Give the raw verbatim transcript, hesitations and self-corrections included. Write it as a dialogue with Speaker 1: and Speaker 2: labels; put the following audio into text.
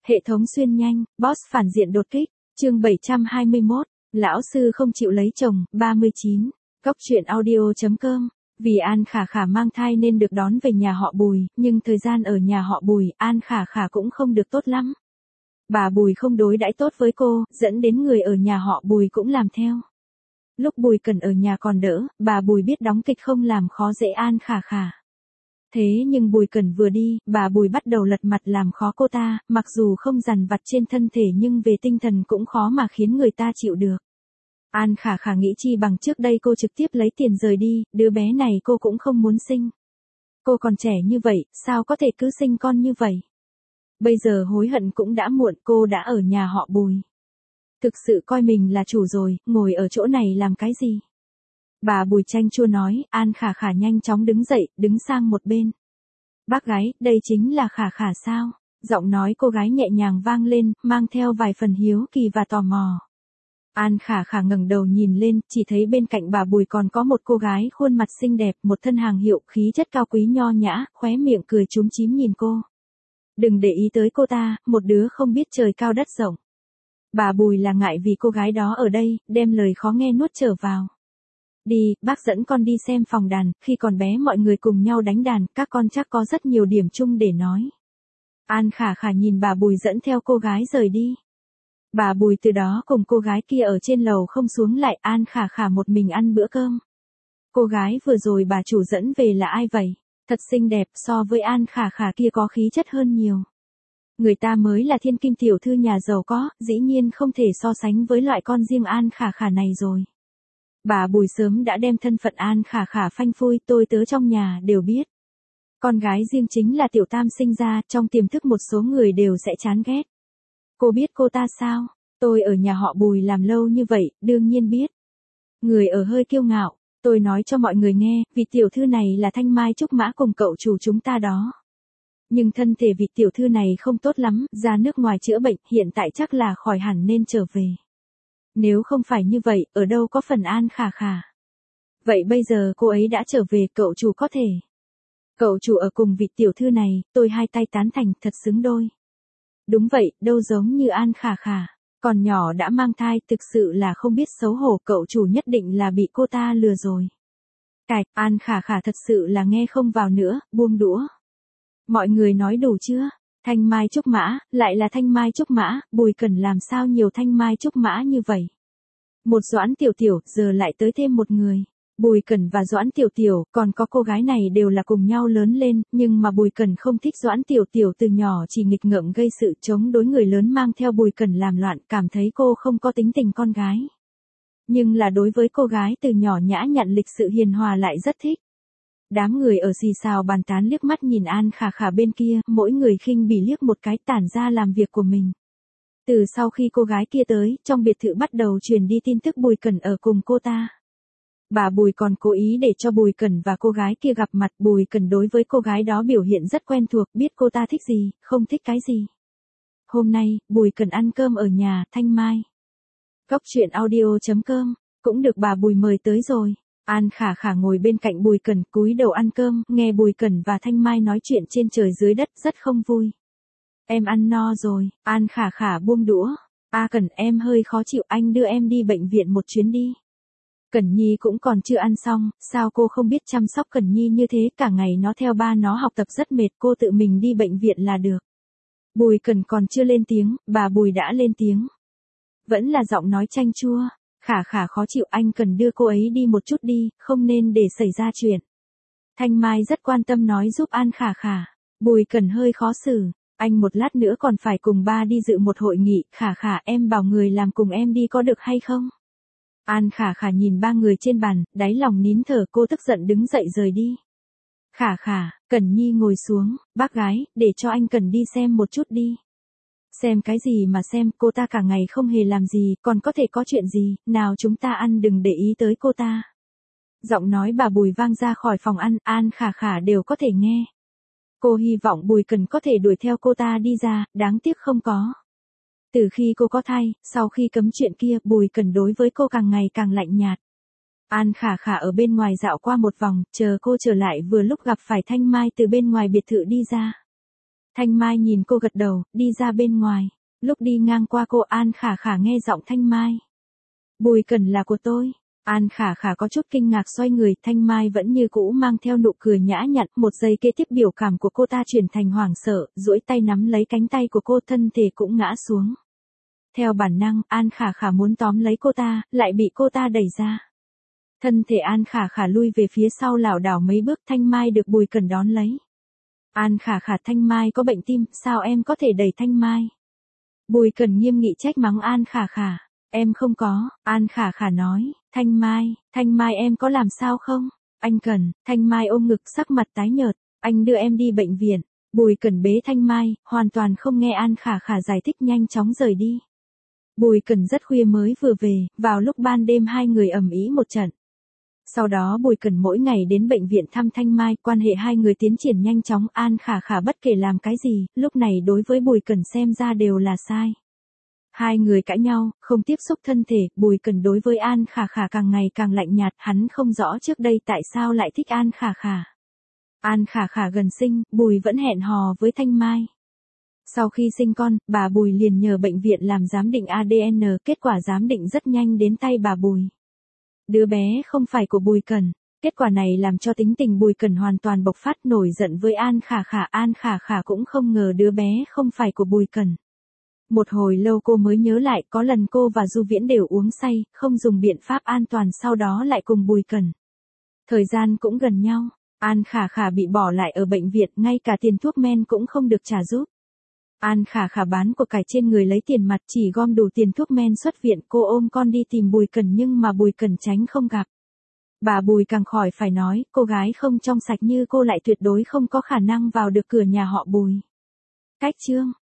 Speaker 1: Hệ thống xuyên nhanh, boss phản diện đột kích, chương bảy trăm hai mươi mốt, lão sư không chịu lấy chồng, ba mươi chín, Cóc truyện audio.com. Vì An Khả Khả mang thai nên được đón về nhà họ Bùi, nhưng thời gian ở nhà họ Bùi, An Khả Khả cũng không được tốt lắm. Bà Bùi không đối đãi tốt với cô, dẫn đến người ở nhà họ Bùi cũng làm theo. Lúc Bùi Cần ở nhà còn đỡ, bà Bùi biết đóng kịch không làm khó dễ An Khả Khả. Thế nhưng Bùi Cần vừa đi, bà Bùi bắt đầu lật mặt làm khó cô ta, mặc dù không dằn vặt trên thân thể nhưng về tinh thần cũng khó mà khiến người ta chịu được. An Khả Khả nghĩ chi bằng trước đây cô trực tiếp lấy tiền rời đi, đứa bé này cô cũng không muốn sinh. Cô còn trẻ như vậy, sao có thể cứ sinh con như vậy? Bây giờ hối hận cũng đã muộn, cô đã ở nhà họ Bùi. Thực sự coi mình là chủ rồi, ngồi ở chỗ này làm cái gì? Bà Bùi chanh chua nói, An Khả Khả nhanh chóng đứng dậy, đứng sang một bên. Bác gái, đây chính là Khả Khả sao? Giọng nói cô gái nhẹ nhàng vang lên, mang theo vài phần hiếu kỳ và tò mò. An Khả Khả ngẩng đầu nhìn lên, chỉ thấy bên cạnh bà Bùi còn có một cô gái khuôn mặt xinh đẹp, một thân hàng hiệu, khí chất cao quý nho nhã, khóe miệng cười chúm chím nhìn cô. Đừng để ý tới cô ta, một đứa không biết trời cao đất rộng. Bà Bùi là ngại vì cô gái đó ở đây, đem lời khó nghe nuốt trở vào. Đi, bác dẫn con đi xem phòng đàn, khi còn bé mọi người cùng nhau đánh đàn, các con chắc có rất nhiều điểm chung để nói. An Khả Khả nhìn bà Bùi dẫn theo cô gái rời đi. Bà Bùi từ đó cùng cô gái kia ở trên lầu không xuống lại, An Khả Khả một mình ăn bữa cơm. Cô gái vừa rồi bà chủ dẫn về là ai vậy? Thật xinh đẹp, so với An Khả Khả kia có khí chất hơn nhiều. Người ta mới là thiên kim tiểu thư nhà giàu có, dĩ nhiên không thể so sánh với loại con riêng An Khả Khả này rồi. Bà Bùi sớm đã đem thân phận An Khả Khả phanh phui, tôi tớ trong nhà đều biết. Con gái riêng chính là tiểu tam sinh ra, trong tiềm thức một số người đều sẽ chán ghét. Cô biết cô ta sao? Tôi ở nhà họ Bùi làm lâu như vậy, đương nhiên biết. Người ở hơi kiêu ngạo, tôi nói cho mọi người nghe, vị tiểu thư này là Thanh Mai Trúc Mã cùng cậu chủ chúng ta đó. Nhưng thân thể vị tiểu thư này không tốt lắm, ra nước ngoài chữa bệnh, hiện tại chắc là khỏi hẳn nên trở về. Nếu không phải như vậy, ở đâu có phần An Khả Khả. Vậy bây giờ cô ấy đã trở về, cậu chủ có thể. Cậu chủ ở cùng vị tiểu thư này, tôi hai tay tán thành, thật xứng đôi. Đúng vậy, đâu giống như An Khả Khả. Còn nhỏ đã mang thai, thực sự là không biết xấu hổ, cậu chủ nhất định là bị cô ta lừa rồi. Cạch, An Khả Khả thật sự là nghe không vào nữa, buông đũa. Mọi người nói đủ chưa? Thanh Mai Trúc Mã, lại là Thanh Mai Trúc Mã, Bùi Cần làm sao nhiều Thanh Mai Trúc Mã như vậy? Một Doãn Tiểu Tiểu, giờ lại tới thêm một người. Bùi Cần và Doãn Tiểu Tiểu, còn có cô gái này đều là cùng nhau lớn lên, nhưng mà Bùi Cần không thích Doãn Tiểu Tiểu, từ nhỏ chỉ nghịch ngợm gây sự chống đối người lớn, mang theo Bùi Cần làm loạn, cảm thấy cô không có tính tình con gái. Nhưng là đối với cô gái từ nhỏ nhã nhặn lịch sự hiền hòa lại rất thích. Đám người ở xì xào bàn tán, liếc mắt nhìn An Khả Khả bên kia, mỗi người khinh bỉ liếc một cái, tản ra làm việc của mình. Từ sau khi cô gái kia tới, trong biệt thự bắt đầu truyền đi tin tức Bùi Cần ở cùng cô ta. Bà Bùi còn cố ý để cho Bùi Cần và cô gái kia gặp mặt. Bùi Cần đối với cô gái đó biểu hiện rất quen thuộc, biết cô ta thích gì, không thích cái gì. Hôm nay, Bùi Cần ăn cơm ở nhà Thanh Mai. Cóc truyện audio.com, cũng được bà Bùi mời tới rồi. An Khả Khả ngồi bên cạnh Bùi Cần, cúi đầu ăn cơm, nghe Bùi Cần và Thanh Mai nói chuyện trên trời dưới đất, rất không vui. Em ăn no rồi, An Khả Khả buông đũa. A Cần, em hơi khó chịu, anh đưa em đi bệnh viện một chuyến đi. Cẩn Nhi cũng còn chưa ăn xong, sao cô không biết chăm sóc Cẩn Nhi như thế, cả ngày nó theo ba nó học tập rất mệt, cô tự mình đi bệnh viện là được. Bùi Cần còn chưa lên tiếng, bà Bùi đã lên tiếng. Vẫn là giọng nói chanh chua. Khả Khả khó chịu, anh cần đưa cô ấy đi một chút đi, không nên để xảy ra chuyện. Thanh Mai rất quan tâm nói giúp An Khả Khả. Bùi Cần hơi khó xử, anh một lát nữa còn phải cùng ba đi dự một hội nghị, Khả Khả em bảo người làm cùng em đi có được hay không? An Khả Khả nhìn ba người trên bàn, đáy lòng nín thở, cô tức giận đứng dậy rời đi. Khả Khả, Cẩn Nhi ngồi xuống, bác gái, để cho anh Cần đi xem một chút đi. Xem cái gì mà xem, cô ta cả ngày không hề làm gì, còn có thể có chuyện gì, nào chúng ta ăn, đừng để ý tới cô ta. Giọng nói bà Bùi vang ra khỏi phòng ăn, An Khả Khả đều có thể nghe. Cô hy vọng Bùi Cần có thể đuổi theo cô ta đi ra, đáng tiếc không có. Từ khi cô có thai, sau khi cấm chuyện kia, Bùi Cần đối với cô càng ngày càng lạnh nhạt. An Khả Khả ở bên ngoài dạo qua một vòng, chờ cô trở lại vừa lúc gặp phải Thanh Mai từ bên ngoài biệt thự đi ra. Thanh Mai nhìn cô gật đầu, đi ra bên ngoài. Lúc đi ngang qua cô An Khả Khả nghe giọng Thanh Mai. Bùi Cẩn là của tôi. An Khả Khả có chút kinh ngạc xoay người, Thanh Mai vẫn như cũ mang theo nụ cười nhã nhặn, một giây kế tiếp biểu cảm của cô ta chuyển thành hoảng sợ, duỗi tay nắm lấy cánh tay của cô, thân thể cũng ngã xuống. Theo bản năng, An Khả Khả muốn tóm lấy cô ta, lại bị cô ta đẩy ra. Thân thể An Khả Khả lui về phía sau lảo đảo mấy bước, Thanh Mai được Bùi Cẩn đón lấy. An Khả Khả, Thanh Mai có bệnh tim, sao em có thể đẩy Thanh Mai? Bùi Cẩn nghiêm nghị trách mắng An Khả Khả. Em không có, An Khả Khả nói. Thanh Mai, Thanh Mai em có làm sao không? Anh Cẩn, Thanh Mai ôm ngực sắc mặt tái nhợt. Anh đưa em đi bệnh viện. Bùi Cẩn bế Thanh Mai, hoàn toàn không nghe An Khả Khả giải thích, nhanh chóng rời đi. Bùi Cẩn rất khuya mới vừa về, vào lúc ban đêm hai người ầm ĩ một trận. Sau đó Bùi Cẩn mỗi ngày đến bệnh viện thăm Thanh Mai, quan hệ hai người tiến triển nhanh chóng, An Khả Khả bất kể làm cái gì, lúc này đối với Bùi Cẩn xem ra đều là sai. Hai người cãi nhau, không tiếp xúc thân thể, Bùi Cẩn đối với An Khả Khả càng ngày càng lạnh nhạt, hắn không rõ trước đây tại sao lại thích An Khả Khả. An Khả Khả gần sinh, Bùi vẫn hẹn hò với Thanh Mai. Sau khi sinh con, bà Bùi liền nhờ bệnh viện làm giám định a đê en, kết quả giám định rất nhanh đến tay bà Bùi. Đứa bé không phải của Bùi Cẩn. Kết quả này làm cho tính tình Bùi Cẩn hoàn toàn bộc phát, nổi giận với An Khả Khả. An Khả Khả cũng không ngờ đứa bé không phải của Bùi Cẩn. Một hồi lâu cô mới nhớ lại, có lần cô và Du Viễn đều uống say, không dùng biện pháp an toàn, sau đó lại cùng Bùi Cẩn. Thời gian cũng gần nhau, An Khả Khả bị bỏ lại ở bệnh viện, ngay cả tiền thuốc men cũng không được trả giúp. An Khả Khả bán của cải trên người lấy tiền mặt, chỉ gom đủ tiền thuốc men xuất viện, cô ôm con đi tìm Bùi Cẩn nhưng mà Bùi Cẩn tránh không gặp. Bà Bùi càng khỏi phải nói, cô gái không trong sạch như cô lại tuyệt đối không có khả năng vào được cửa nhà họ Bùi. Cách chương